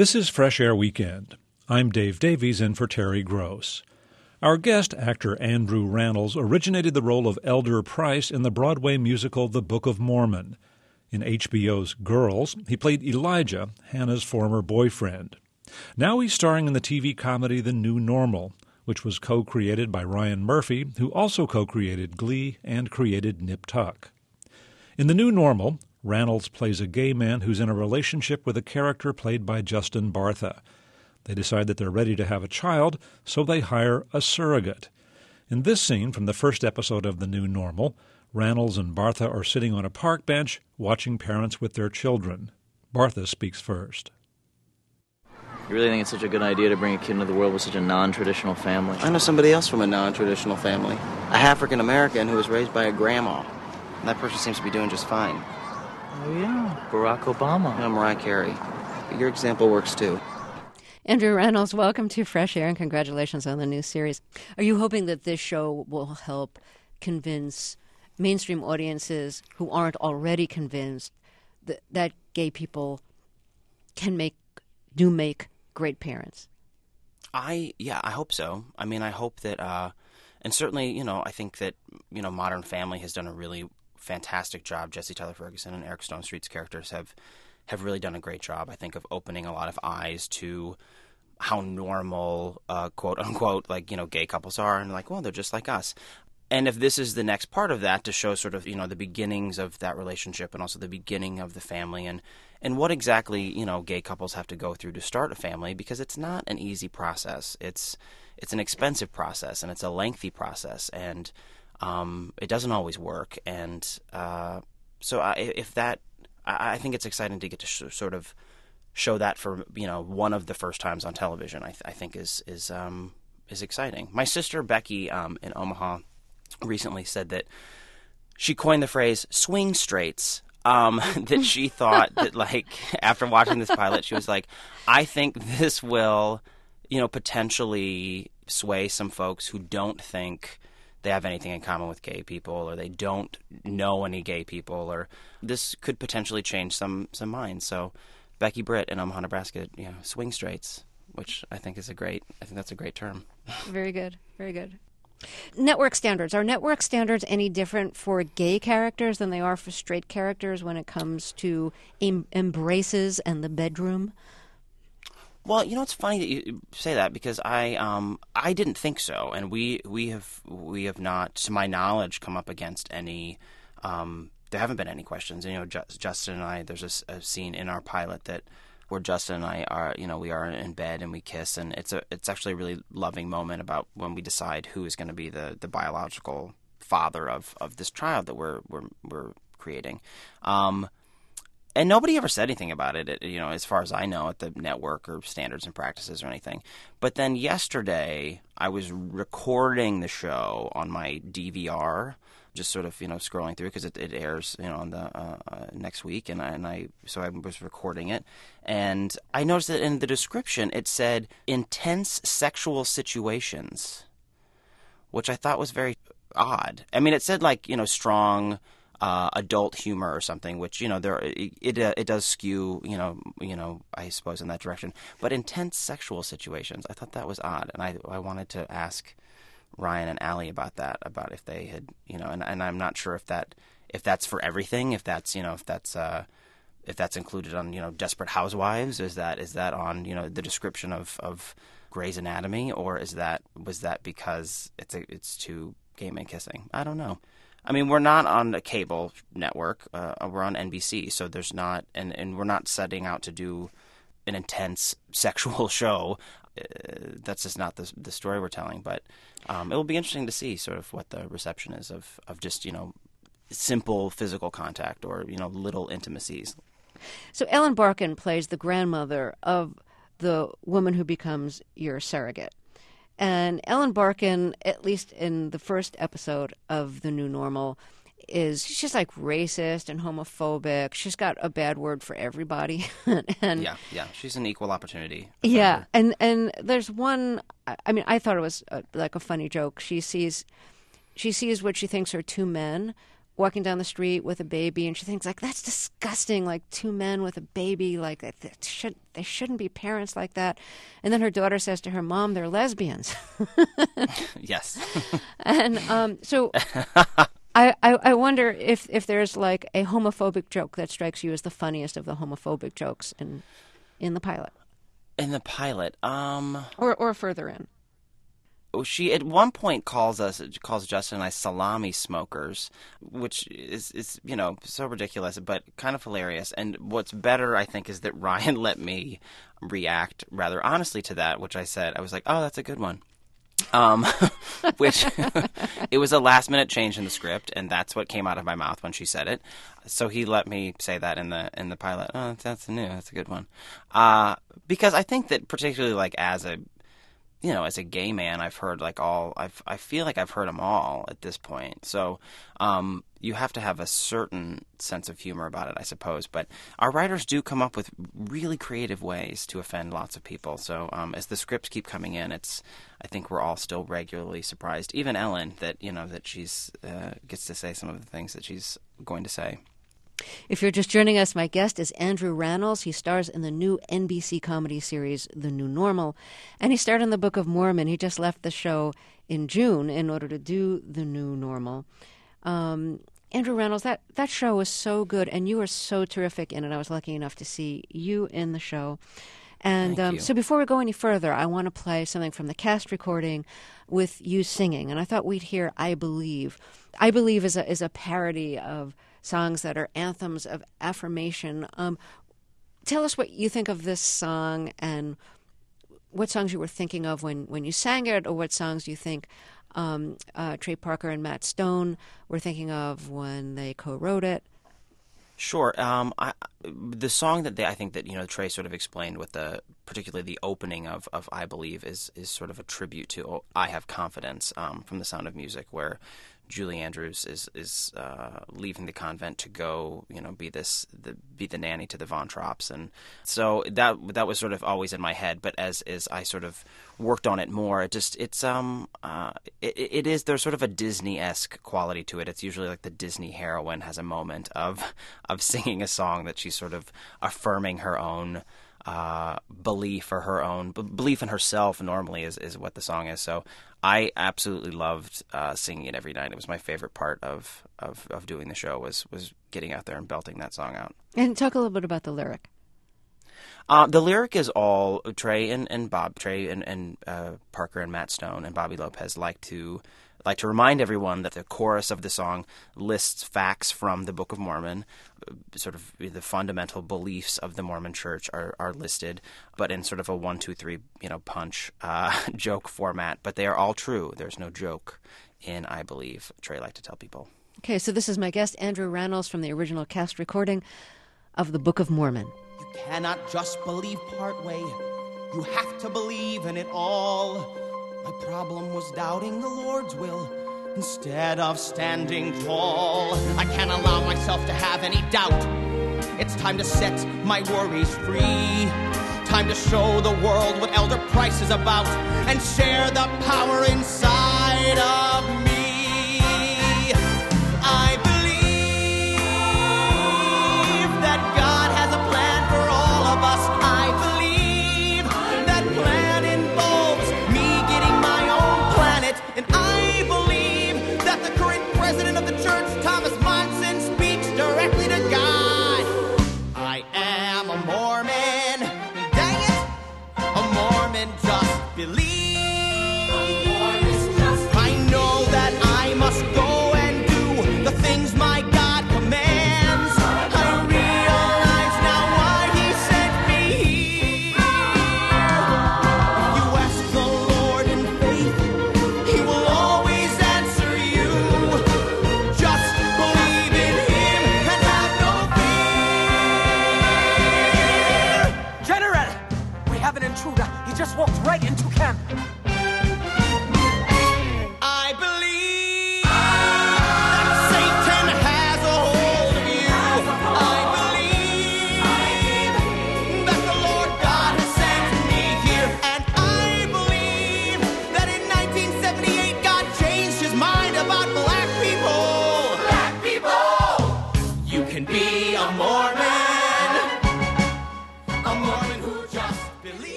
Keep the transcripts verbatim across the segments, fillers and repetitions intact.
This is Fresh Air Weekend. I'm Dave Davies in for Terry Gross. Our guest, actor Andrew Rannells, originated the role of Elder Price in the Broadway musical The Book of Mormon. In H B O's Girls, he played Elijah, Hannah's former boyfriend. Now he's starring in the T V comedy The New Normal, which was co-created by Ryan Murphy, who also co-created Glee and created Nip Tuck. In The New Normal, Rannells plays a gay man who's in a relationship with a character played by Justin Bartha. They decide that they're ready to have a child, so they hire a surrogate. In this scene from the first episode of The New Normal, Rannells and Bartha are sitting on a park bench watching parents with their children. Bartha speaks first. You really think it's such a good idea to bring a kid into the world with such a non-traditional family? I know somebody else from a non-traditional family. A African-American who was raised by a grandma. And that person seems to be doing just fine. Oh, yeah. Barack Obama. You know, Mariah Carey. But your example works, too. Andrew Rannells, welcome to Fresh Air, and congratulations on the new series. Are you hoping that this show will help convince mainstream audiences who aren't already convinced that, that gay people can make, do make great parents? I, yeah, I hope so. I mean, I hope that, uh, and certainly, you know, I think that, you know, Modern Family has done a really fantastic job. Jesse Tyler Ferguson and Eric Stone Street's characters have have really done a great job, I think, of opening a lot of eyes to how normal, uh, quote unquote, like, you know, gay couples are, and like, well, they're just like us. And if this is the next part of that, to show sort of, you know, the beginnings of that relationship and also the beginning of the family, and, and what exactly, you know, gay couples have to go through to start a family, because it's not an easy process. It's it's an expensive process, and it's a lengthy process, and um, it doesn't always work. And uh, so I, if that, I, I think it's exciting to get to sh- sort of show that for, you know, one of the first times on television, I, th- I think is is um, is exciting. My sister Becky um, in Omaha recently said that she coined the phrase swing straights, um, that she thought that, like, after watching this pilot, she was like, I think this will, you know, potentially sway some folks who don't think they have anything in common with gay people, or they don't know any gay people, or this could potentially change some, some minds. So Becky Britt in Omaha, Nebraska, you know, swing straights, which I think is a great, I think that's a great term. Very good, very good. Network standards. Are network standards any different for gay characters than they are for straight characters when it comes to em- embraces and the bedroom? Well, you know, it's funny that you say that, because I um I didn't think so, and we we have we have not, to my knowledge, come up against any. Um, there haven't been any questions. You know, Just, Justin and I. There's a, a scene in our pilot that where Justin and I are, you know, we are in bed and we kiss, and it's a it's actually a really loving moment about when we decide who is going to be the, the biological father of, of this child that we're we're we're creating. Um, and nobody ever said anything about it, you know, as far as I know, at the network or standards and practices or anything. But then yesterday, I was recording the show on my D V R, just sort of, you know, scrolling through, because it, it airs, you know, on the uh, uh, next week, and I, and I so I was recording it, and I noticed that in the description it said intense sexual situations, which I thought was very odd. I mean, it said, like, you know, strong uh, adult humor or something, which, you know, there it it, uh, it does skew, you know, you know, I suppose in that direction. But intense sexual situations, I thought that was odd, and I I wanted to ask Ryan and Allie about that, about if they had, you know, and, and I'm not sure if that if that's for everything, if that's, you know, if that's uh, if that's included on, you know, Desperate Housewives, is that is that on, you know, the description of, of Grey's Anatomy, or is that was that because it's a, it's two gay men kissing? I don't know. I mean, we're not on a cable network. Uh, we're on N B C, so there's not, and, and we're not setting out to do an intense sexual show. Uh, that's just not the the story we're telling. But um, it will be interesting to see sort of what the reception is of, of just, you know, simple physical contact, or, you know, little intimacies. So Ellen Barkin plays the grandmother of the woman who becomes your surrogate. And Ellen Barkin, at least in the first episode of The New Normal, is she's like racist and homophobic. She's got a bad word for everybody. and yeah, yeah, she's an equal opportunity offender. Yeah, and and there's one. I mean, I thought it was a, like a funny joke. She sees, she sees what she thinks are two men walking down the street with a baby, and she thinks, like, that's disgusting, like two men with a baby, like that should, they shouldn't be parents like that. And then her daughter says to her mom, they're lesbians. Yes. And um, so I, I, I wonder if, if there's like a homophobic joke that strikes you as the funniest of the homophobic jokes in in the pilot. In the pilot, um... Or, or further in. She at one point calls us, calls Justin and I salami smokers, which is, is, you know, so ridiculous, but kind of hilarious. And what's better, I think, is that Ryan let me react rather honestly to that, which I said, I was like, oh, that's a good one. Um, which it was a last minute change in the script, and that's what came out of my mouth when she said it. So he let me say that in the in the pilot. Oh, that's new. That's a good one. Uh, because I think that particularly like as a you know, as a gay man, I've heard like all, I've, I feel like I've heard them all at this point. So um, you have to have a certain sense of humor about it, I suppose. But our writers do come up with really creative ways to offend lots of people. So um, as the scripts keep coming in, it's, I think we're all still regularly surprised. Even Ellen, that, you know, that she's, uh, gets to say some of the things that she's going to say. If you're just joining us, my guest is Andrew Rannells. He stars in the new N B C comedy series, The New Normal, and he starred in the Book of Mormon. He just left the show in June in order to do The New Normal. Um, Andrew Rannells, that, that show was so good, and you were so terrific in it. I was lucky enough to see you in the show. And um, so before we go any further, I want to play something from the cast recording with you singing, and I thought we'd hear I Believe. I Believe is a, is a parody of songs that are anthems of affirmation. Um, tell us what you think of this song and what songs you were thinking of when, when you sang it, or what songs you think um, uh, Trey Parker and Matt Stone were thinking of when they co-wrote it. Sure. Um, I, the song that they, I think that, you know, Trey sort of explained with the, particularly the opening of, of I Believe is, is sort of a tribute to oh, I Have Confidence um, from The Sound of Music, where Julie Andrews is is uh, leaving the convent to go, you know, be this the, be the nanny to the Von Trapps, and so that that was sort of always in my head. But as as I sort of worked on it more, it just it's um uh it, it is there's sort of a Disney-esque quality to it. It's usually like the Disney heroine has a moment of of singing a song that she's sort of affirming her own uh, belief or her own b- belief in herself. Normally is is what the song is. So I absolutely loved uh, singing it every night. It was my favorite part of, of, of doing the show was was getting out there and belting that song out. And talk a little bit about the lyric. Uh, the lyric is all Trey and, and Bob, Trey and, and uh, Parker and Matt Stone and Bobby Lopez like to like to remind everyone that the chorus of the song lists facts from the Book of Mormon. Sort of the fundamental beliefs of the Mormon Church are, are listed, but in sort of a one, two, three, you know, punch uh, joke format. But they are all true. There's no joke in I Believe. Trey liked to tell people. Okay, so this is my guest, Andrew Rannells, from the original cast recording of the Book of Mormon. You cannot just believe part way. You have to believe in it all. My problem was doubting the Lord's will instead of standing tall. I can't allow myself to have any doubt. It's time to set my worries free. Time to show the world what Elder Price is about and share the power inside of me. I believe that God has a plan for all of us. I believe that plan involves me getting my own planet, and I believe that the current president of the church, Thomas Monson, speaks directly to God. I am a Mormon. Dang it! A Mormon just believes. I know that I must go and do the things my God commands. I realize now why he sent me here. You ask the Lord in faith, he will always answer you. Just believe in him and have no fear. General, we have an intruder. He just walked right into camp. I believe that Satan has a hold of you. I believe that the Lord God has sent me here. And I believe that in nineteen seventy-eight God changed his mind about black people. Black people!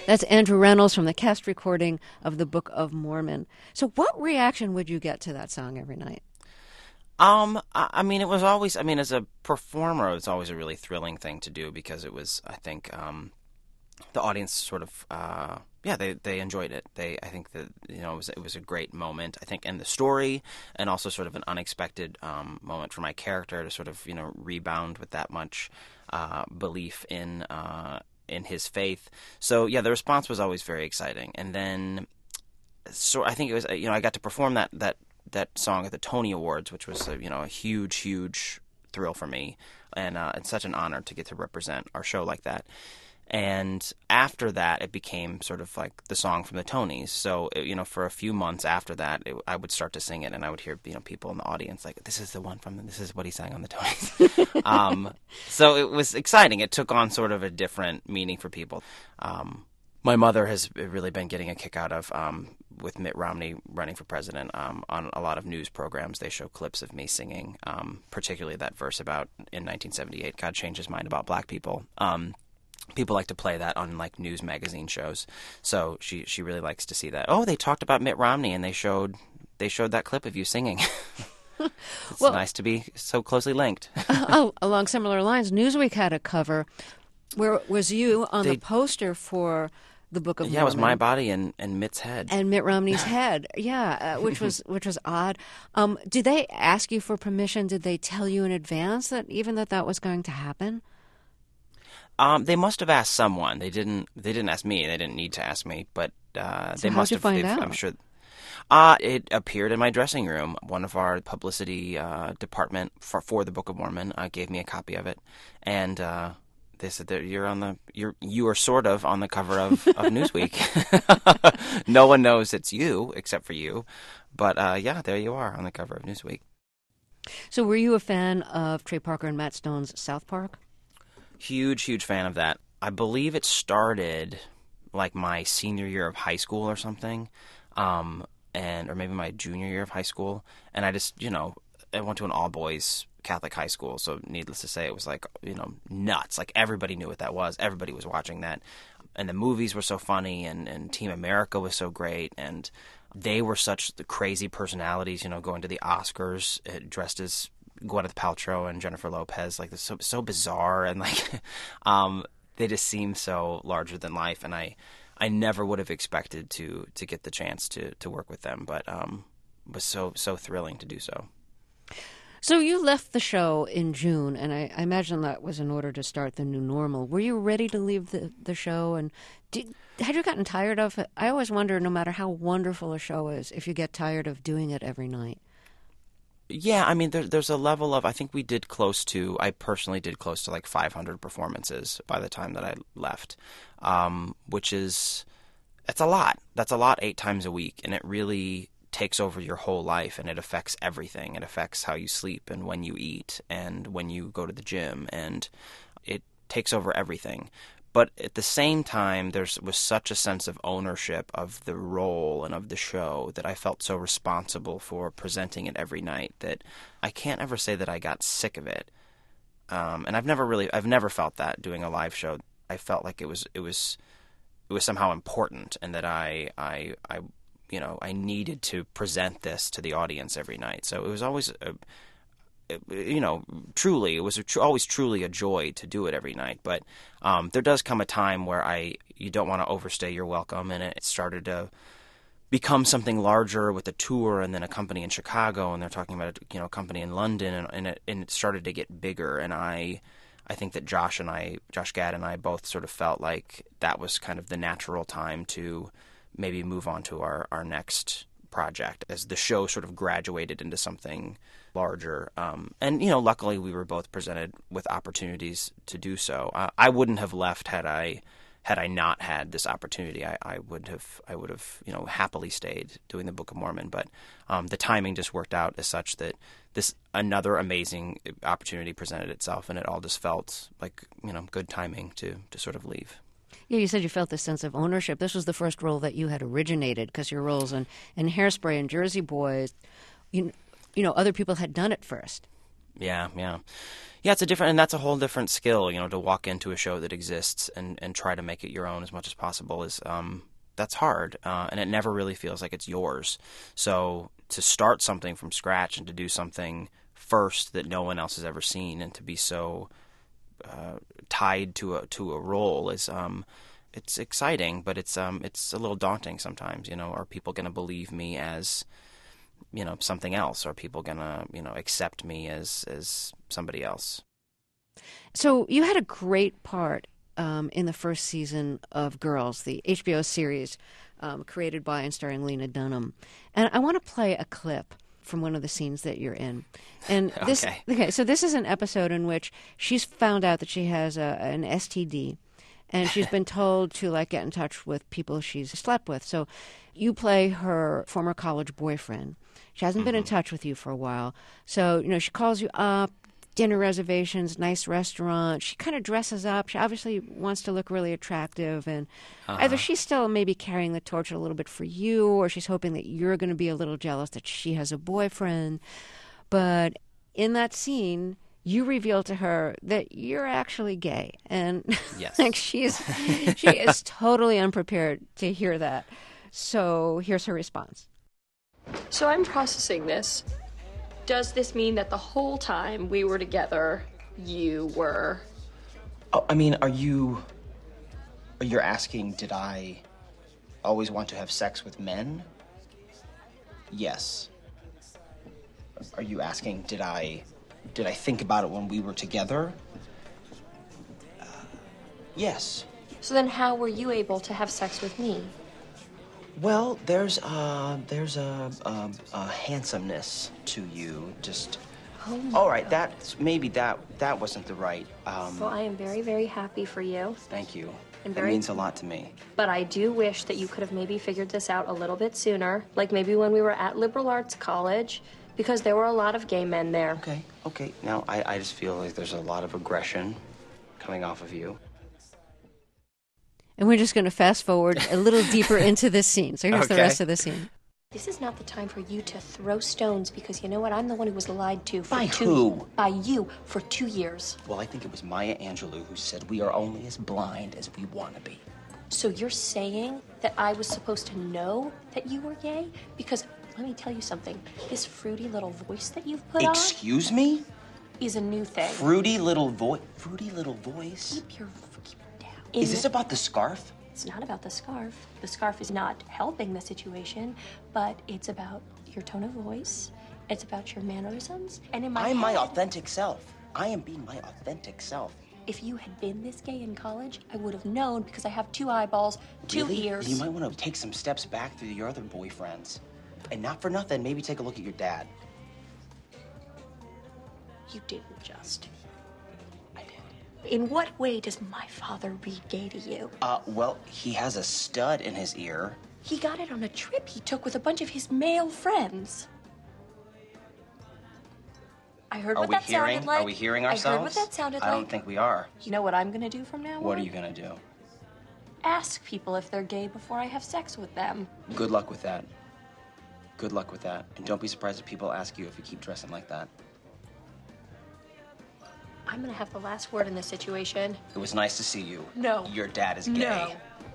That's Andrew Reynolds from the cast recording of the Book of Mormon. So what reaction would you get to that song every night? Um, I I mean, it was always, I mean, as a performer, it was always a really thrilling thing to do because it was, I think, um, the audience sort of, uh, yeah, they, they enjoyed it. They, I think that, you know, it was, it was a great moment, I think, in the story, and also sort of an unexpected um, moment for my character to sort of, you know, rebound with that much uh, belief in uh, in his faith. So, yeah, the response was always very exciting. And then, so I think it was, you know, I got to perform that that that song at the Tony Awards, which was, a, you know, a huge, huge thrill for me, and uh, it's such an honor to get to represent our show like that. And after that, it became sort of like the song from the Tonys. So, you know, for a few months after that, it, I would start to sing it, and I would hear, you know, people in the audience like, "This is the one from, this is what he sang on the Tonys." um, so it was exciting. It took on sort of a different meaning for people. Um, my mother has really been getting a kick out of, um, with Mitt Romney running for president, um, on a lot of news programs. They show clips of me singing, um, particularly that verse about, in nineteen seventy-eight, God changed his mind about black people. Um, People like to play that on like news magazine shows, so she she really likes to see that. Oh, they talked about Mitt Romney and they showed they showed that clip of you singing. It's well, nice to be so closely linked. Oh, along similar lines, Newsweek had a cover where was you on they, the poster for the Book of Mormon. Yeah, it was my body and, and Mitt's head and Mitt Romney's head. Yeah, uh, which was which was odd. Um, did they ask you for permission? Did they tell you in advance that even that that was going to happen? Um, they must have asked someone. They didn't. They didn't ask me. They didn't need to ask me. But uh, so they how'd must you have. Find out? I'm sure. Uh, it appeared in my dressing room. One of our publicity uh, department for, for the Book of Mormon uh, gave me a copy of it, and uh, they said that you're on the you're you are sort of on the cover of, of Newsweek. No one knows it's you except for you, but uh, yeah, there you are on the cover of Newsweek. So, were you a fan of Trey Parker and Matt Stone's South Park? Huge, huge fan of that. I believe it started like my senior year of high school or something, um, and or maybe my junior year of high school. And I just, you know, I went to an all-boys Catholic high school, so needless to say, it was like, you know, nuts. Like everybody knew what that was. Everybody was watching that. And the movies were so funny, and, and Team America was so great, and they were such the crazy personalities, you know, going to the Oscars uh, dressed as Gwyneth Paltrow and Jennifer Lopez, like, so so bizarre, and like, um, they just seem so larger than life, and I, I never would have expected to to get the chance to to work with them, but um, it was so so thrilling to do so. So you left the show in June, and I, I imagine that was in order to start the new normal. Were you ready to leave the the show, and did, had you gotten tired of it? I always wonder, no matter how wonderful a show is, if you get tired of doing it every night. Yeah, I mean, there, there's a level of, I think we did close to, I personally did close to like five hundred performances by the time that I left, um, which is, that's a lot. That's a lot eight times a week, and it really takes over your whole life, and it affects everything. It affects how you sleep and when you eat and when you go to the gym, and it takes over everything. But at the same time, there was such a sense of ownership of the role and of the show that I felt so responsible for presenting it every night that I can't ever say that I got sick of it. Um, and I've never really, I've never felt that doing a live show. I felt like it was, it was, it was somehow important, and that I, I, I, you know, I needed to present this to the audience every night. So it was always a, you know, truly, it was a tr- always truly a joy to do it every night. But um, there does come a time where I you don't want to overstay your welcome, and it started to become something larger with a tour, and then a company in Chicago, and they're talking about a, you know, a company in London, and, and it and it started to get bigger. And I I think that Josh and I, Josh Gad and I, both sort of felt like that was kind of the natural time to maybe move on to our, our next project, as the show sort of graduated into something larger. Um, and, you know, luckily we were both presented with opportunities to do so. Uh, I wouldn't have left had I had I not had this opportunity. I, I would have, I would have, you know, happily stayed doing the Book of Mormon. But um, the timing just worked out as such that this another amazing opportunity presented itself, and it all just felt like, you know, good timing to to sort of leave. Yeah, you said you felt this sense of ownership. This was the first role that you had originated, because your roles in, in Hairspray and Jersey Boys, you, you know, other people had done it first. Yeah, yeah. Yeah, it's a different, and that's a whole different skill, you know, to walk into a show that exists and, and try to make it your own as much as possible is, um, that's hard, uh, and it never really feels like it's yours. So to start something from scratch and to do something first that no one else has ever seen and to be so uh, tied to a to a role is, um, it's exciting, but it's um, it's a little daunting sometimes, you know, are people going to believe me as, you know, something else? Are people going to, you know, accept me as, as somebody else? So you had a great part um, in the first season of Girls, the H B O series um, created by and starring Lena Dunham. And I want to play a clip from one of the scenes that you're in. And this, Okay. okay, so this is an episode in which she's found out that she has a, an S T D. And she's been told to, like, get in touch with people she's slept with. So you play her former college boyfriend. She hasn't been in touch with you for a while. So, you know, she calls you up, dinner reservations, nice restaurant. She kind of dresses up. She obviously wants to look really attractive. And Uh-huh. either she's still maybe carrying the torch a little bit for you, or she's hoping that you're going to be a little jealous that she has a boyfriend. But in that scene, you reveal to her that you're actually gay. And Yes. like she's she is totally unprepared to hear that. So here's her response. So I'm processing this. Does this mean that the whole time we were together, you were... Oh, I mean, are you... You're asking, did I always want to have sex with men? Yes. Are you asking, did I... Did I think about it when we were together? Uh, yes. So then how were you able to have sex with me? Well, there's uh, there's a, a, a handsomeness to you. Just. Oh my All right, God. that maybe that that wasn't the right. Um, Well, I am very, very happy for you. Thank you. And That very- means a lot to me. But I do wish that you could have maybe figured this out a little bit sooner. Like maybe when we were at liberal arts college, because there were a lot of gay men there. Okay, okay. Now I, I just feel like there's a lot of aggression coming off of you. And we're just going to fast forward a little deeper into this scene. So here's the Okay. rest of the scene. This is not the time for you to throw stones because you know what? I'm the one who was lied to for By two who? By you for two years. Well, I think it was Maya Angelou who said we are only as blind as we want to be. So you're saying that I was supposed to know that you were gay? Because let me tell you something. This fruity little voice that you've put Excuse me? on is a new thing. Fruity little voice. Fruity little voice. Keep your keep it down. Is In this the- about the scarf? It's not about the scarf. The scarf is not helping the situation, but it's about your tone of voice. It's about your mannerisms. And in my I'm my head, authentic self. I am being my authentic self. if you had been this gay in college, I would have known because I have two eyeballs, two Really? ears. You might want to take some steps back through your other boyfriends. And not for nothing, maybe take a look at your dad. You didn't just. I did. In what way does my father read gay to you? Uh, well, he has a stud in his ear. He got it on a trip he took with a bunch of his male friends. I heard Are what we that hearing? sounded like. Are we hearing I ourselves? heard what that sounded I like. don't think we are. You know what I'm gonna do from now on? What are you gonna do? Ask people if they're gay before I have sex with them. Good luck with that. Good luck with that. And don't be surprised if people ask you if you keep dressing like that. I'm gonna have the last word in this situation. It was nice to see you. No. Your dad is gay. No.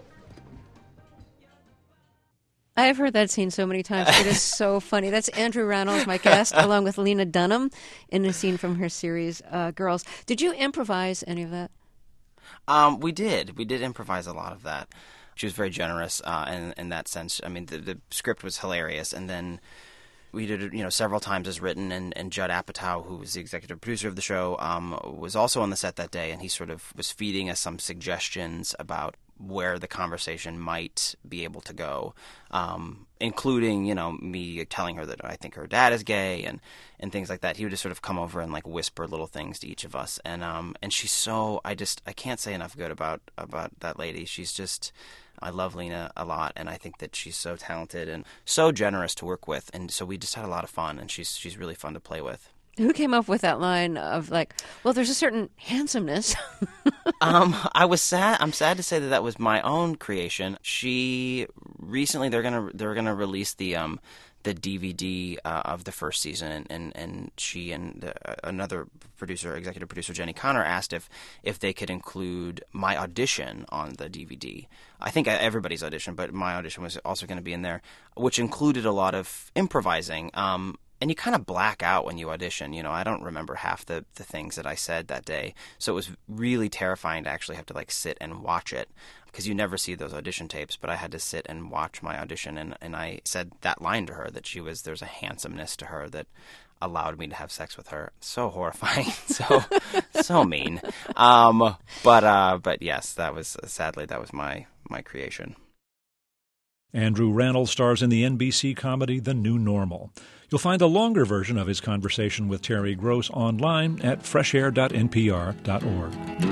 I've heard that scene so many times. It is so funny. That's Andrew Reynolds, my guest, along with Lena Dunham in a scene from her series, uh, Girls. Did you improvise any of that? Um, we did. We did improvise a lot of that. She was very generous uh, in, in that sense. I mean, the, the script was hilarious. And then we did it, you know, several times as written. And, and Judd Apatow, who was the executive producer of the show, um, was also on the set that day. And he sort of was feeding us some suggestions about where the conversation might be able to go, um, including, you know, me telling her that I think her dad is gay and, and things like that. He would just sort of come over and like whisper little things to each of us. And, um, and she's so, I just, I can't say enough good about, about that lady. She's just, I love Lena a lot. And I think that she's so talented and so generous to work with. And so we just had a lot of fun, and she's, she's really fun to play with. Who came up with that line of like, well, there's a certain handsomeness? um, I was sad. I'm sad to say that that was my own creation. She recently they're gonna they're gonna release the um the D V D uh, of the first season, and and, and she and uh, another producer, executive producer Jenny Connor, asked if if they could include my audition on the D V D. I think everybody's audition, but my audition was also going to be in there, which included a lot of improvising. Um, And you kind of black out when you audition. You know, I don't remember half the, the things that I said that day. So it was really terrifying to actually have to, like, sit and watch it, because you never see those audition tapes. But I had to sit and watch my audition, and, and I said that line to her, that she was, there's a handsomeness to her that allowed me to have sex with her. So horrifying. so so mean. Um, but, uh, but yes, that was, sadly, that was my, my creation. Andrew Rannells stars in the N B C comedy The New Normal. You'll find a longer version of his conversation with Terry Gross online at fresh air dot n p r dot org.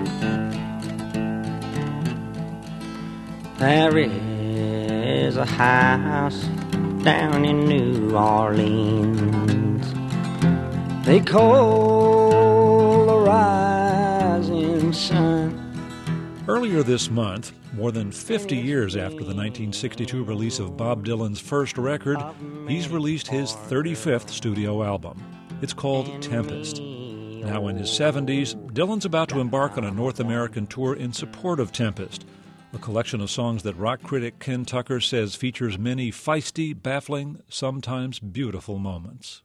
There is a house down in New Orleans they call the rising sun. Earlier this month, more than fifty years after the nineteen sixty-two release of Bob Dylan's first record, he's released his thirty-fifth studio album. It's called Tempest. Now in his seventies, Dylan's about to embark on a North American tour in support of Tempest, a collection of songs that rock critic Ken Tucker says features many feisty, baffling, sometimes beautiful moments.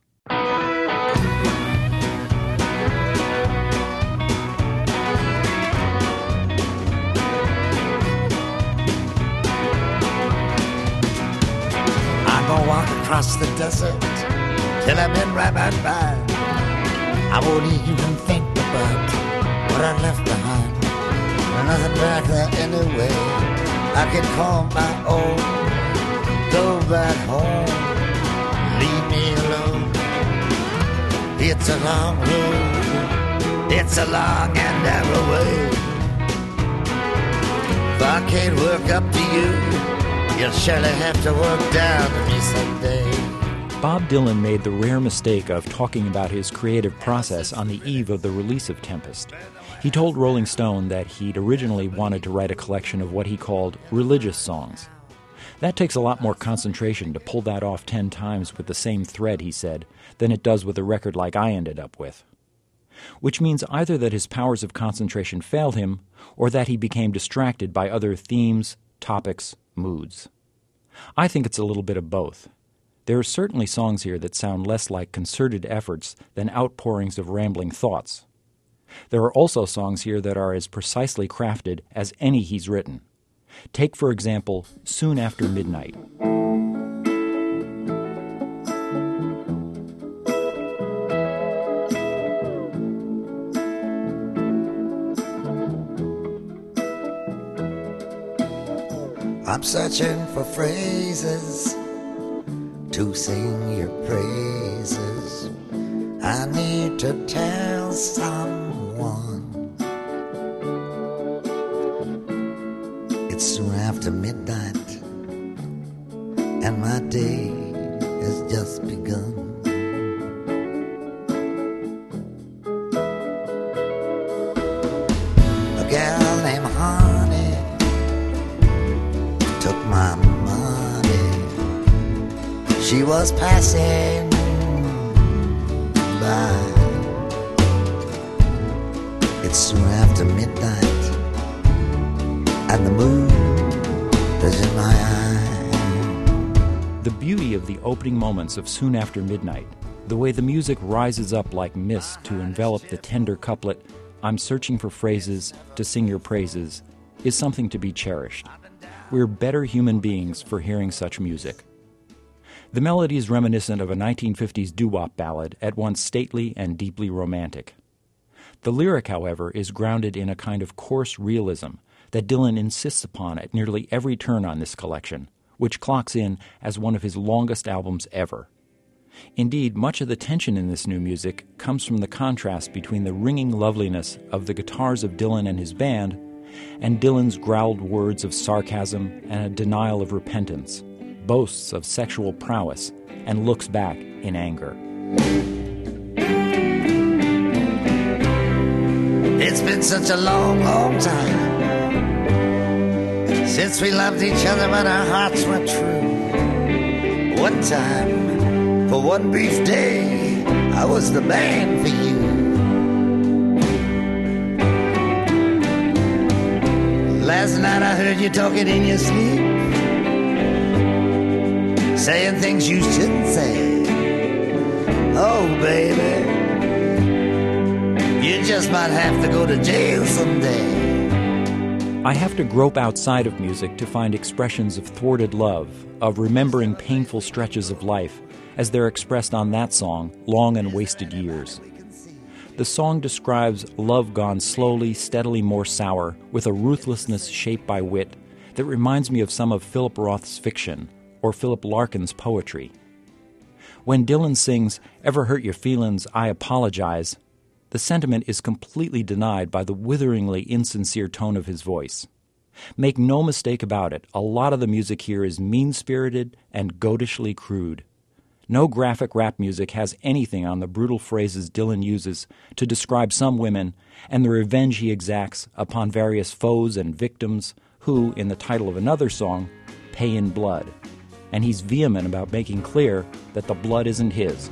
I'll walk across the desert till I'm in Rabbit Band. I won't even think about what I left behind. There's nothing back there anyway. I can call my own, go back home, leave me alone. It's a long road, it's a long and narrow way. If I can't work up to you, you'll surely have to work down to me someday. Bob Dylan made the rare mistake of talking about his creative process on the eve of the release of Tempest. He told Rolling Stone that he'd originally wanted to write a collection of what he called religious songs. That takes a lot more concentration to pull that off ten times with the same thread, he said, than it does with a record like I ended up with. Which means either that his powers of concentration failed him, or that he became distracted by other themes, topics, moods. I think it's a little bit of both. There are certainly songs here that sound less like concerted efforts than outpourings of rambling thoughts. There are also songs here that are as precisely crafted as any he's written. Take, for example, Soon After Midnight. I'm searching for phrases to sing your praises. I need to tell someone it's soon after midnight and my day has just begun. A gal named Honey took my money. She was passing by. It's soon after midnight and the moon is in my eye. The beauty of the opening moments of Soon After Midnight, the way the music rises up like mist to envelop the tender couplet, I'm searching for phrases to sing your praises, is something to be cherished. We're better human beings for hearing such music. The melody is reminiscent of a nineteen fifties doo-wop ballad, at once stately and deeply romantic. The lyric, however, is grounded in a kind of coarse realism that Dylan insists upon at nearly every turn on this collection, which clocks in as one of his longest albums ever. Indeed, much of the tension in this new music comes from the contrast between the ringing loveliness of the guitars of Dylan and his band and Dylan's growled words of sarcasm and a denial of repentance, boasts of sexual prowess, and looks back in anger. It's been such a long, long time since we loved each other, but our hearts were true. One time For one brief day, I was the man for you. Last night I heard you talking in your sleep, saying things you shouldn't say. Oh, baby, you just might have to go to jail someday. I have to grope outside of music to find expressions of thwarted love, of remembering painful stretches of life, as they're expressed on that song, Long and Wasted Years. The song describes love gone slowly, steadily more sour, with a ruthlessness shaped by wit that reminds me of some of Philip Roth's fiction or Philip Larkin's poetry. When Dylan sings, "Ever hurt your feelings, I apologize," the sentiment is completely denied by the witheringly insincere tone of his voice. Make no mistake about it, a lot of the music here is mean-spirited and goatishly crude. No graphic rap music has anything on the brutal phrases Dylan uses to describe some women and the revenge he exacts upon various foes and victims who, in the title of another song, pay in blood. And he's vehement about making clear that the blood isn't his.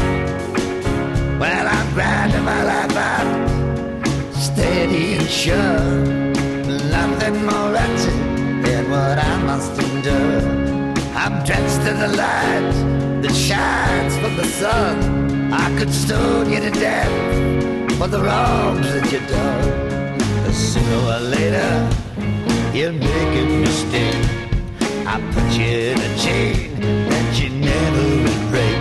Well, I'm grinding my life out, steady and sure. Nothing more wretched than what I must endure. I'm drenched in the light that shines from the sun. I could stone you to death for the wrongs that you done. But sooner or later, you'll make a mistake. I put you in a chain that you never would break.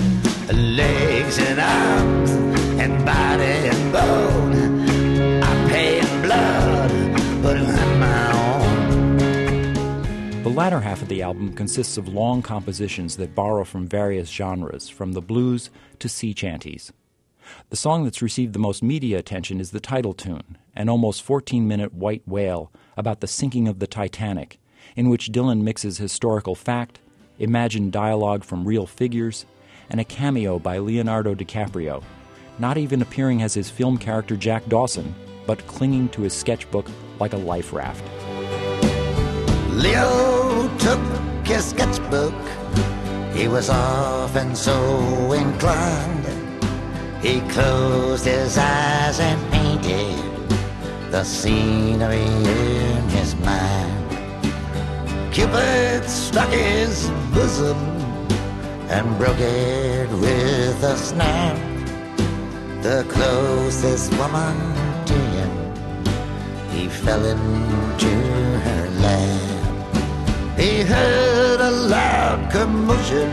Legs and arms and body and bone, I pay in blood, but I'm my own. The latter half of the album consists of long compositions that borrow from various genres, from the blues to sea chanties. The song that's received the most media attention is the title tune, an almost fourteen-minute white wail about the sinking of the Titanic, in which Dylan mixes historical fact, imagined dialogue from real figures, and a cameo by Leonardo DiCaprio, not even appearing as his film character Jack Dawson, but clinging to his sketchbook like a life raft. Leo took his sketchbook, he was often so inclined. He closed his eyes and painted the scenery in his mind. Cupid struck his bosom and broke it with a snap. The closest woman to him, he fell into her lap. He heard a loud commotion,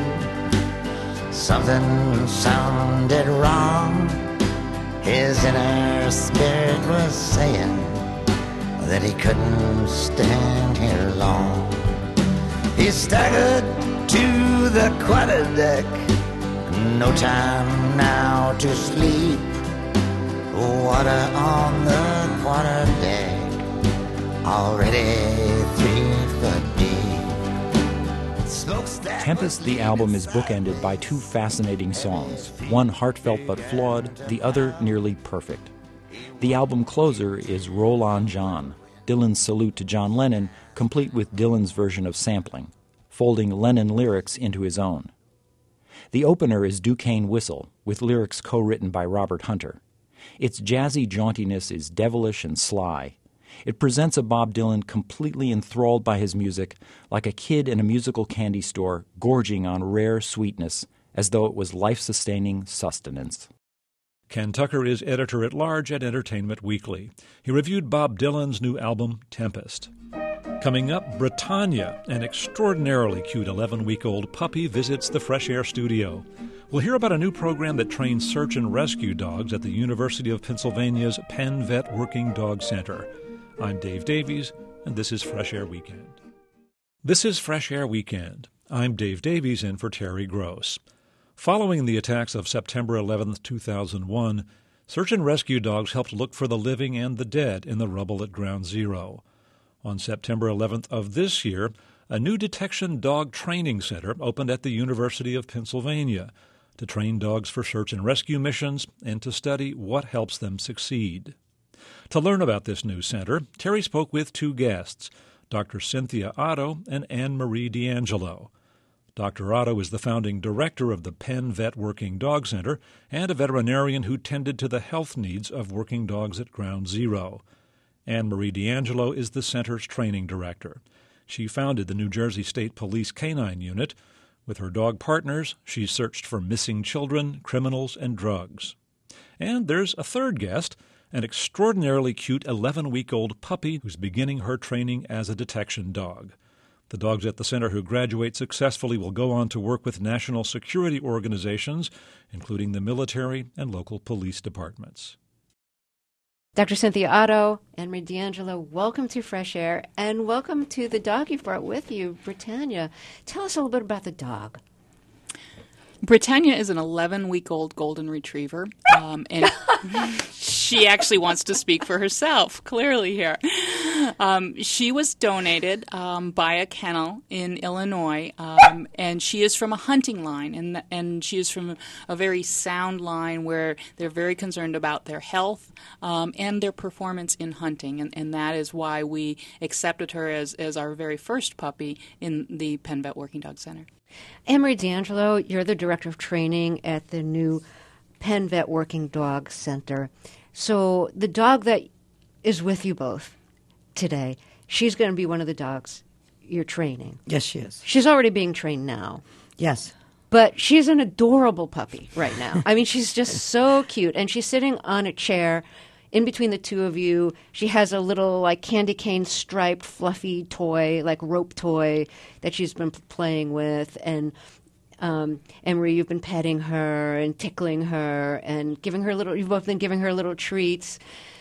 something sounded wrong. His inner spirit was saying that he couldn't stand here long. He staggered to the quarterdeck, no time now to sleep. Water on the quarterdeck, already three foot deep. Tempest, the album, is bookended by two fascinating songs, one heartfelt but flawed, the other nearly perfect. The album closer is Roll On John, Dylan's salute to John Lennon, complete with Dylan's version of sampling, folding Lennon lyrics into his own. The opener is Duquesne Whistle, with lyrics co-written by Robert Hunter. Its jazzy jauntiness is devilish and sly. It presents a Bob Dylan completely enthralled by his music, like a kid in a musical candy store gorging on rare sweetness, as though it was life-sustaining sustenance. Ken Tucker is editor-at-large at Entertainment Weekly. He reviewed Bob Dylan's new album, Tempest. Coming up, Britannia, an extraordinarily cute eleven-week-old puppy, visits the Fresh Air Studio. We'll hear about a new program that trains search and rescue dogs at the University of Pennsylvania's Penn Vet Working Dog Center. I'm Dave Davies, and this is Fresh Air Weekend. This is Fresh Air Weekend. I'm Dave Davies in for Terry Gross. Following the attacks of September eleventh, two thousand one, search and rescue dogs helped look for the living and the dead in the rubble at Ground Zero. On September eleventh of this year, a new detection dog training center opened at the University of Pennsylvania to train dogs for search and rescue missions and to study what helps them succeed. To learn about this new center, Terry spoke with two guests, Doctor Cynthia Otto and Anne Marie D'Angelo. Doctor Otto is the founding director of the Penn Vet Working Dog Center and a veterinarian who tended to the health needs of working dogs at Ground Zero. Anne Marie D'Angelo is the center's training director. She founded the New Jersey State Police Canine Unit. With her dog partners, she's searched for missing children, criminals, and drugs. And there's a third guest, an extraordinarily cute eleven-week-old puppy who's beginning her training as a detection dog. The dogs at the center who graduate successfully will go on to work with national security organizations, including the military and local police departments. Doctor Cynthia Otto, Anne Marie D'Angelo, welcome to Fresh Air, and welcome to the dog you've brought with you, Britannia. Tell us a little bit about the dog. Britannia is an eleven-week-old golden retriever, um, and she actually wants to speak for herself, clearly here. Um, she was donated um, by a kennel in Illinois, um, and she is from a hunting line, and and she is from a very sound line where they're very concerned about their health um, and their performance in hunting, and, and that is why we accepted her as, as our very first puppy in the Penn Vet Working Dog Center. Anne Marie D'Angelo, you're the director of training at the new Penn Vet Working Dog Center. So the dog that is with you both today, she's going to be one of the dogs you're training. Yes, she is. She's already being trained now. Yes. But she's an adorable puppy right now. I mean, she's just so cute. And she's sitting on a chair in between the two of you. She has a little, like, candy cane striped, fluffy toy, like rope toy that she's been playing with. And um, Emery, you've been petting her and tickling her and giving her little, you've both been giving her little treats.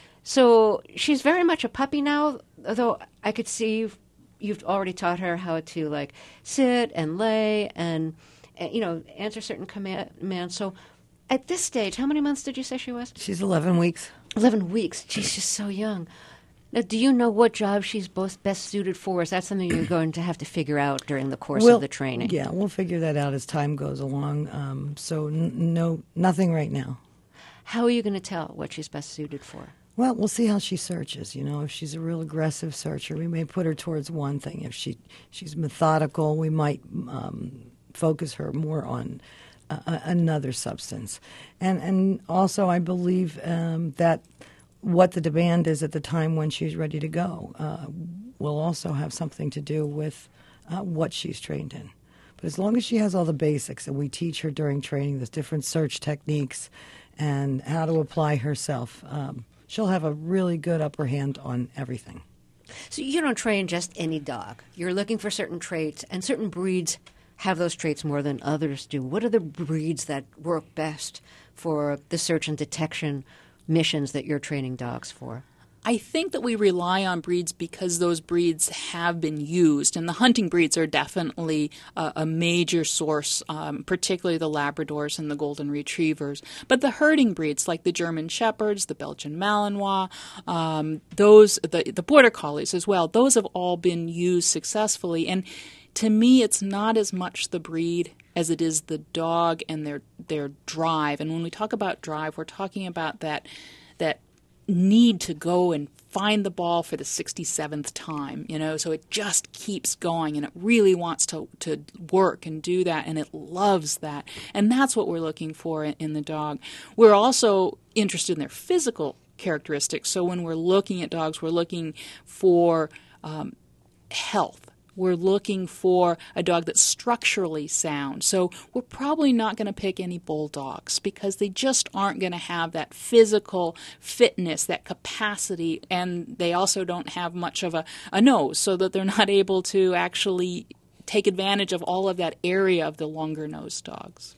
So she's very much a puppy now, although I could see you've, you've already taught her how to, like, sit and lay and, and you know, answer certain commands. So at this stage, how many months did you say she was? She's eleven weeks. eleven weeks. She's just so young. Now, do you know what job she's both best suited for? Is that something you're going to have to figure out during the course we'll, of the training? Yeah, we'll figure that out as time goes along. Um, so n- no, nothing right now. How are you going to tell what she's best suited for? Well, we'll see how she searches. You know, if she's a real aggressive searcher, we may put her towards one thing. If she she's methodical, we might um, focus her more on uh, another substance. And and also, I believe um, that what the demand is at the time when she's ready to go uh, will also have something to do with uh, what she's trained in. But as long as she has all the basics, and we teach her during training the different search techniques and how to apply herself, um, she'll have a really good upper hand on everything. So you don't train just any dog. You're looking for certain traits, and certain breeds have those traits more than others do. What are the breeds that work best for the search and detection missions that you're training dogs for? I think that we rely on breeds because those breeds have been used, and the hunting breeds are definitely a, a major source, um, particularly the Labradors and the Golden Retrievers. But the herding breeds, like the German Shepherds, the Belgian Malinois, um, those the, the Border Collies as well, those have all been used successfully. And to me, it's not as much the breed as it is the dog and their their drive. And when we talk about drive, we're talking about that that need to go and find the ball for the sixty-seventh time, you know, so it just keeps going and it really wants to, to work and do that, and it loves that. And that's what we're looking for in, in the dog. We're also interested in their physical characteristics. So when we're looking at dogs, we're looking for um, health. We're looking for a dog that's structurally sound. So we're probably not going to pick any bulldogs because they just aren't going to have that physical fitness, that capacity, and they also don't have much of a, a nose, so that they're not able to actually take advantage of all of that area of the longer-nosed dogs.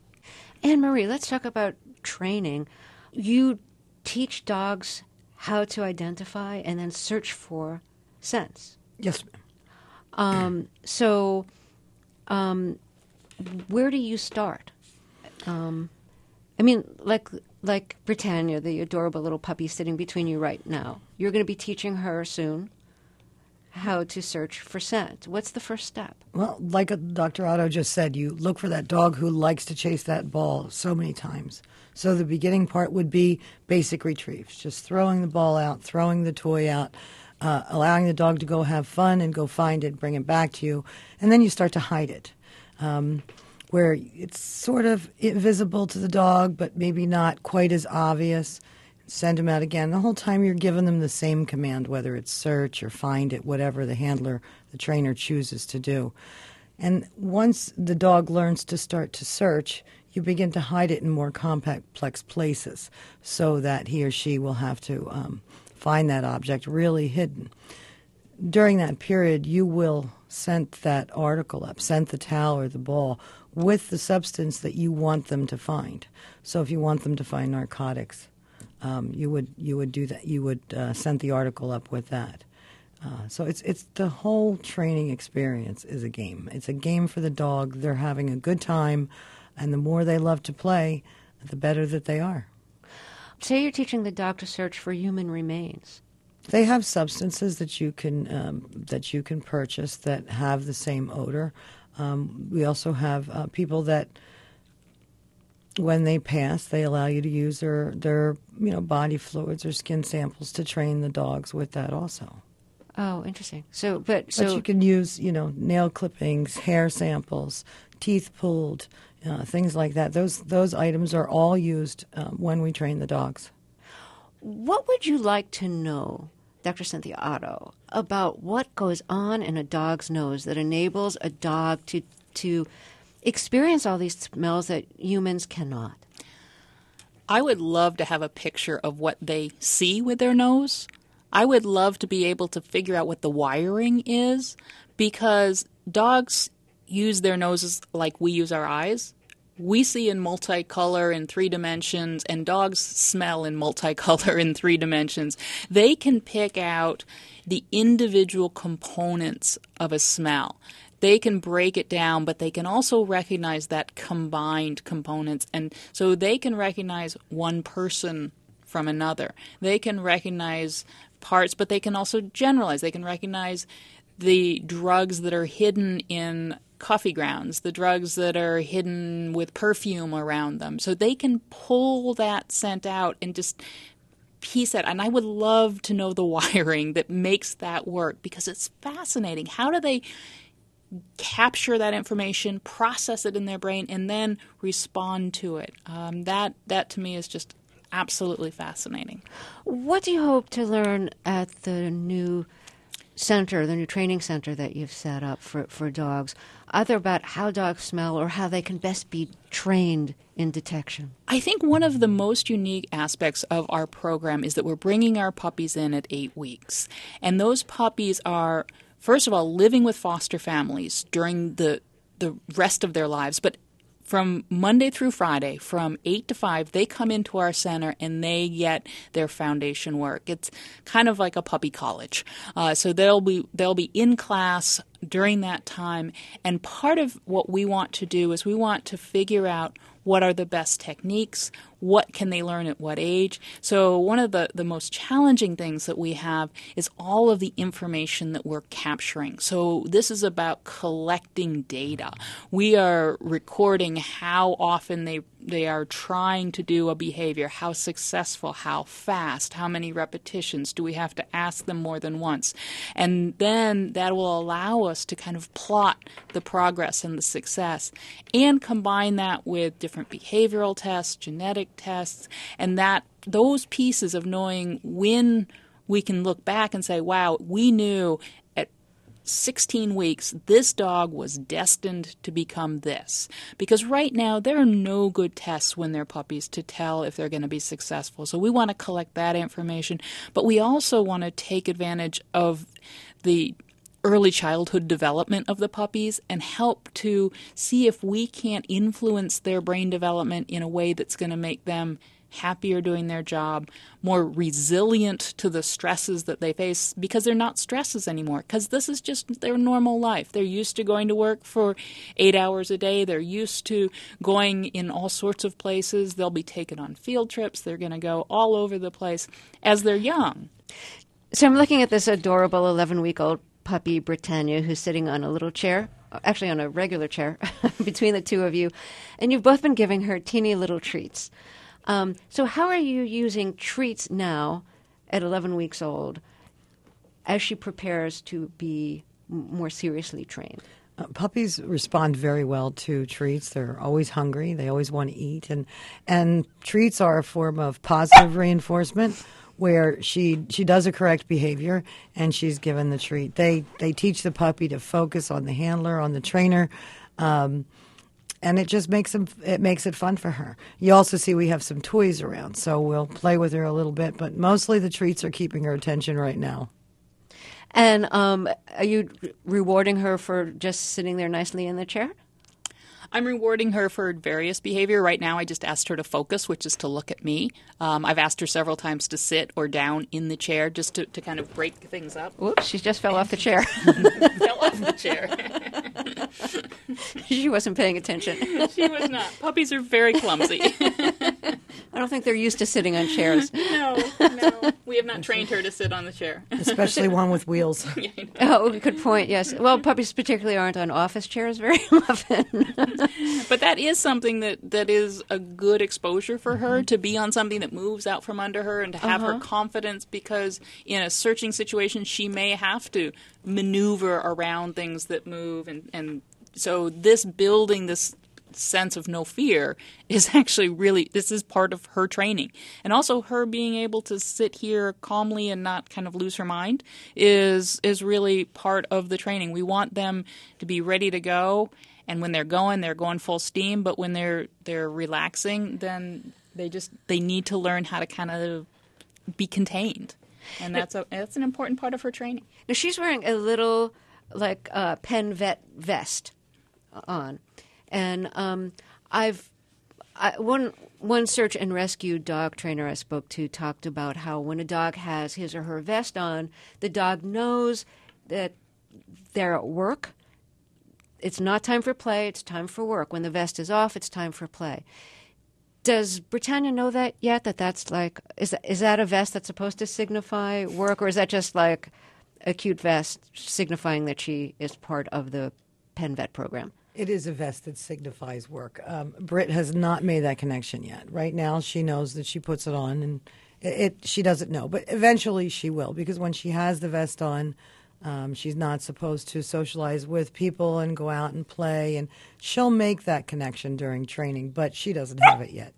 Anne Marie, let's talk about training. You teach dogs how to identify and then search for scents. Yes, ma'am. Um, so, um, where do you start? Um, I mean, like like Britannia, the adorable little puppy sitting between you right now. You're going to be teaching her soon how to search for scent. What's the first step? Well, like Doctor Otto just said, you look for that dog who likes to chase that ball so many times. So the beginning part would be basic retrieves, just throwing the ball out, throwing the toy out, Uh, allowing the dog to go have fun and go find it, bring it back to you, and then you start to hide it. um, where it's sort of visible to the dog, but maybe not quite as obvious. Send them out again. The whole time you're giving them the same command, whether it's search or find it, whatever the handler, the trainer chooses to do. And once the dog learns to start to search, you begin to hide it in more complex places so that he or she will have to um, find that object really hidden. During that period, you will scent that article up, scent the towel or the ball with the substance that you want them to find. So if you want them to find narcotics, um, you would you would do that. You would uh, scent the article up with that. Uh, so it's it's the whole training experience is a game. It's a game for the dog. They're having a good time, and the more they love to play, the better that they are. Say you're teaching the dog to search for human remains. They have substances that you can um, that you can purchase that have the same odor. Um, we also have uh, people that, when they pass, they allow you to use their their you know body fluids or skin samples to train the dogs with that also. Oh, interesting. So, but so but you can use you know nail clippings, hair samples, teeth pulled, uh, things like that. Those those items are all used um, when we train the dogs. What would you like to know, Doctor Cynthia Otto, about what goes on in a dog's nose that enables a dog to to experience all these smells that humans cannot? I would love to have a picture of what they see with their nose. I would love to be able to figure out what the wiring is, because dogs use their noses like we use our eyes. We see in multicolor in three dimensions, and dogs smell in multicolor in three dimensions. They can pick out the individual components of a smell. They can break it down, but they can also recognize that combined components. And so they can recognize one person from another. They can recognize parts, but they can also generalize. They can recognize the drugs that are hidden in coffee grounds, the drugs that are hidden with perfume around them. So they can pull that scent out and just piece it. And I would love to know the wiring that makes that work, because it's fascinating. How do they capture that information, process it in their brain, and then respond to it? Um, that, that to me is just absolutely fascinating. What do you hope to learn at the new center, the new training center that you've set up for, for dogs, either about how dogs smell or how they can best be trained in detection? I think one of the most unique aspects of our program is that we're bringing our puppies in at eight weeks. And those puppies are, first of all, living with foster families during the, the rest of their lives, but from Monday through Friday, from eight to five, they come into our center and they get their foundation work. It's kind of like a puppy college. Uh, so they'll be they'll be in class during that time. And part of what we want to do is we want to figure out what are the best techniques, what can they learn at what age. So one of the, the most challenging things that we have is all of the information that we're capturing. So this is about collecting data. We are recording how often they they are trying to do a behavior, how successful, how fast, how many repetitions, do we have to ask them more than once? And then that will allow us to kind of plot the progress and the success and combine that with different behavioral tests, genetic tests, and that those pieces of knowing when we can look back and say, wow, we knew at sixteen weeks, this dog was destined to become this. Because right now, there are no good tests when they're puppies to tell if they're going to be successful. So we want to collect that information, but we also want to take advantage of the early childhood development of the puppies and help to see if we can't influence their brain development in a way that's going to make them happier doing their job, more resilient to the stresses that they face, because they're not stresses anymore, because this is just their normal life. They're used to going to work for eight hours a day. They're used to going in all sorts of places. They'll be taken on field trips. They're going to go all over the place as they're young. So I'm looking at this adorable eleven-week-old puppy, Britannia, who's sitting on a little chair, actually on a regular chair, between the two of you, and you've both been giving her teeny little treats. Um, so how are you using treats now at eleven weeks old as she prepares to be m- more seriously trained? Uh, puppies respond very well to treats. They're always hungry. They always want to eat. And and treats are a form of positive reinforcement where she she does a correct behavior and she's given the treat. They they teach the puppy to focus on the handler, on the trainer, um, and it just makes them it makes it fun for her. You also see we have some toys around, so we'll play with her a little bit, but mostly the treats are keeping her attention right now. And um, are you rewarding her for just sitting there nicely in the chair? I'm rewarding her for various behavior. Right now, I just asked her to focus, which is to look at me. Um, I've asked her several times to sit or down in the chair just to, to kind of break things up. Whoops, she just fell off the chair. Fell off the chair. She wasn't paying attention. She was not. Puppies are very clumsy. I don't think they're used to sitting on chairs. No, no. We have not trained her to sit on the chair. Especially one with wheels. Yeah, oh, good point, yes. Well, puppies particularly aren't on office chairs very often. But that is something that, that is a good exposure for her, mm-hmm. to be on something that moves out from under her and to have uh-huh. her confidence, because in a searching situation she may have to maneuver around things that move. And, and so this building this sense of no fear is actually really, this is part of her training. And also her being able to sit here calmly and not kind of lose her mind is is really part of the training. We want them to be ready to go, and when they're going, they're going full steam, but when they're they're relaxing, then they just they need to learn how to kind of be contained. And that's a that's an important part of her training. Now she's wearing a little like uh, pen vet vest on. And um, I've I, one one search and rescue dog trainer I spoke to talked about how when a dog has his or her vest on, the dog knows that they're at work. It's not time for play. It's time for work. When the vest is off, it's time for play. Does Britannia know that yet? That that's like is that, is that a vest that's supposed to signify work, or is that just like a cute vest signifying that she is part of the Pen Vet program? It is a vest that signifies work. Um, Britt has not made that connection yet. Right now, she knows that she puts it on, and it, it she doesn't know. But eventually, she will, because when she has the vest on, um, she's not supposed to socialize with people and go out and play, and she'll make that connection during training. But she doesn't have it yet.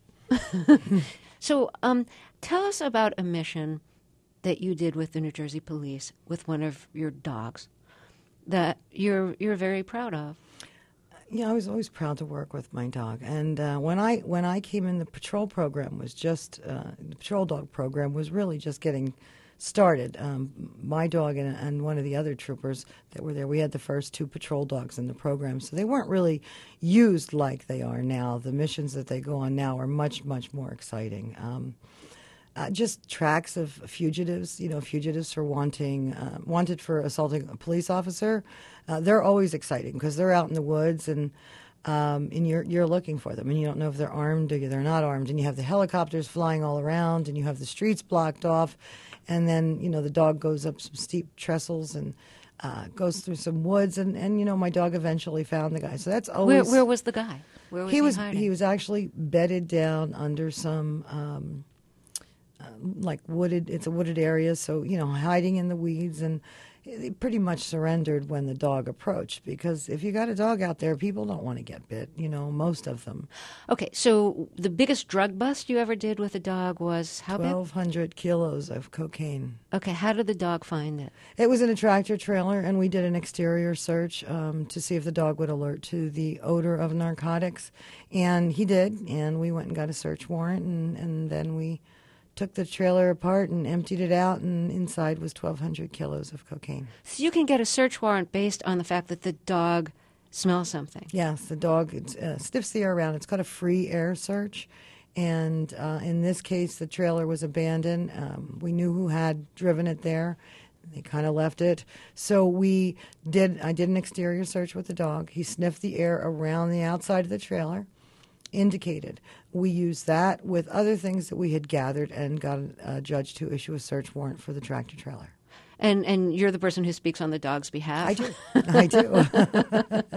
So, um, tell us about a mission that you did with the New Jersey Police with one of your dogs that you're you're very proud of. Yeah, I was always proud to work with my dog, and uh, when I when I came in, the patrol program was just uh, the patrol dog program was really just getting started. Um, my dog and, and one of the other troopers that were there, we had the first two patrol dogs in the program, so they weren't really used like they are now. The missions that they go on now are much much more exciting. Um, Uh, just tracks of fugitives, you know, fugitives for wanting, uh, wanted for assaulting a police officer. Uh, they're always exciting because they're out in the woods, and um, and you're you're looking for them, and you don't know if they're armed or they're not armed, and you have the helicopters flying all around, and you have the streets blocked off, and then you know the dog goes up some steep trestles and uh, goes through some woods, and, and you know my dog eventually found the guy. So that's always where, where was the guy? Where was he, he was hiding? He was actually bedded down under some. Um, like wooded, it's a wooded area, so, you know, hiding in the weeds, and he pretty much surrendered when the dog approached, because if you got a dog out there, people don't want to get bit, you know, most of them. Okay, so the biggest drug bust you ever did with a dog was how big? twelve hundred kilos of cocaine. Okay, how did the dog find it? It was in a tractor trailer, and we did an exterior search um, to see if the dog would alert to the odor of narcotics, and he did, and we went and got a search warrant, and, and then we took the trailer apart and emptied it out, and inside was twelve hundred kilos of cocaine. So you can get a search warrant based on the fact that the dog smells something. Yes, the dog uh, sniffs the air around. It's called a free air search. And uh, in this case, the trailer was abandoned. Um, we knew who had driven it there. They kind of left it. So we did, I did an exterior search with the dog. He sniffed the air around the outside of the trailer. Indicated. We used that with other things that we had gathered and got a judge to issue a search warrant for the tractor trailer. And and you're the person who speaks on the dog's behalf? I do. I do.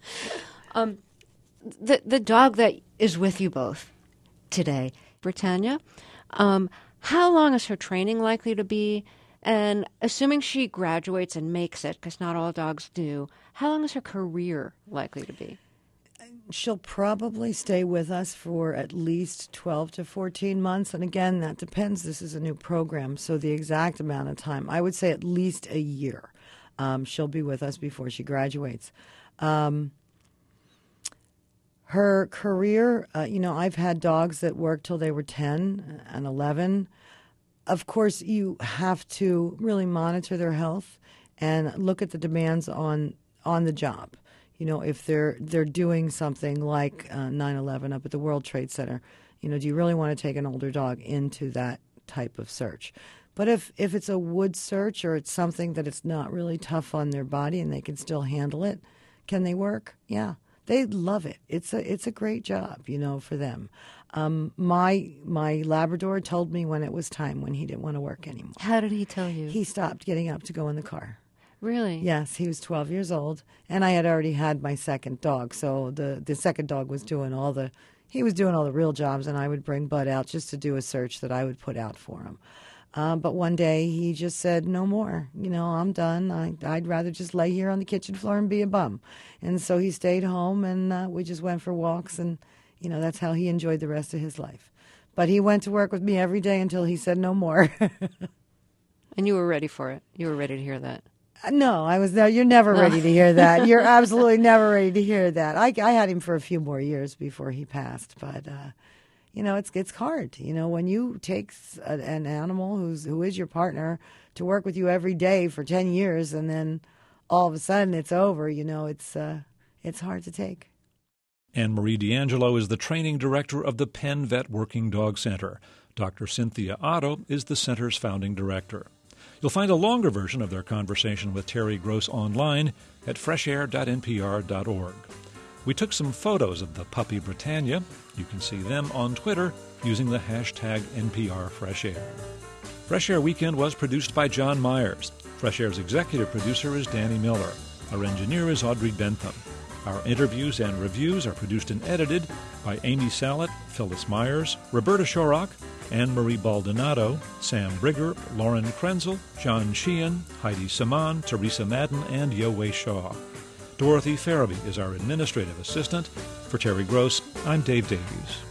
um, the, the dog that is with you both today, Britannia, um, how long is her training likely to be? And assuming she graduates and makes it, because not all dogs do, how long is her career likely to be? She'll probably stay with us for at least twelve to fourteen months. And again, that depends. This is a new program, so the exact amount of time, I would say at least a year. Um, she'll be with us before she graduates. Um, her career, uh, you know, I've had dogs that worked till they were ten and eleven. Of course, you have to really monitor their health and look at the demands on on the job. You know, if they're they're doing something like uh, nine eleven up at the World Trade Center, you know, do you really want to take an older dog into that type of search? But if, if it's a wood search or it's something that it's not really tough on their body and they can still handle it, can they work? Yeah, they love it. It's a it's a great job, you know, for them. Um, my my Labrador told me when it was time, when he didn't want to work anymore. How did he tell you? He stopped getting up to go in the car. Really? Yes, he was twelve years old, and I had already had my second dog, so the, the second dog was doing all the, he was doing all the real jobs, and I would bring Bud out just to do a search that I would put out for him. Um, but one day he just said, no more, you know, I'm done. I, I'd rather just lay here on the kitchen floor and be a bum. And so he stayed home, and uh, we just went for walks, and, you know, that's how he enjoyed the rest of his life. But he went to work with me every day until he said no more. And you were ready for it. You were ready to hear that. No, I was there. You're never ready to hear that. You're absolutely never ready to hear that. I, I had him for a few more years before he passed, but uh, you know, it's it's hard. You know, when you take a, an animal who's who is your partner to work with you every day for ten years, and then all of a sudden it's over. You know, it's uh, it's hard to take. Anne Marie D'Angelo is the training director of the Penn Vet Working Dog Center. Doctor Cynthia Otto is the center's founding director. You'll find a longer version of their conversation with Terry Gross online at fresh air dot n p r dot org. We took some photos of the puppy Britannia. You can see them on Twitter using the hashtag N P R Fresh Air. Fresh Air Weekend was produced by John Myers. Fresh Air's executive producer is Danny Miller. Our engineer is Audrey Bentham. Our interviews and reviews are produced and edited by Amy Sallet, Phyllis Myers, Roberta Shorrock, Anne-Marie Baldonado, Sam Brigger, Lauren Krenzel, John Sheehan, Heidi Saman, Teresa Madden, and Yowei Shaw. Dorothy Farabee is our administrative assistant. For Terry Gross, I'm Dave Davies.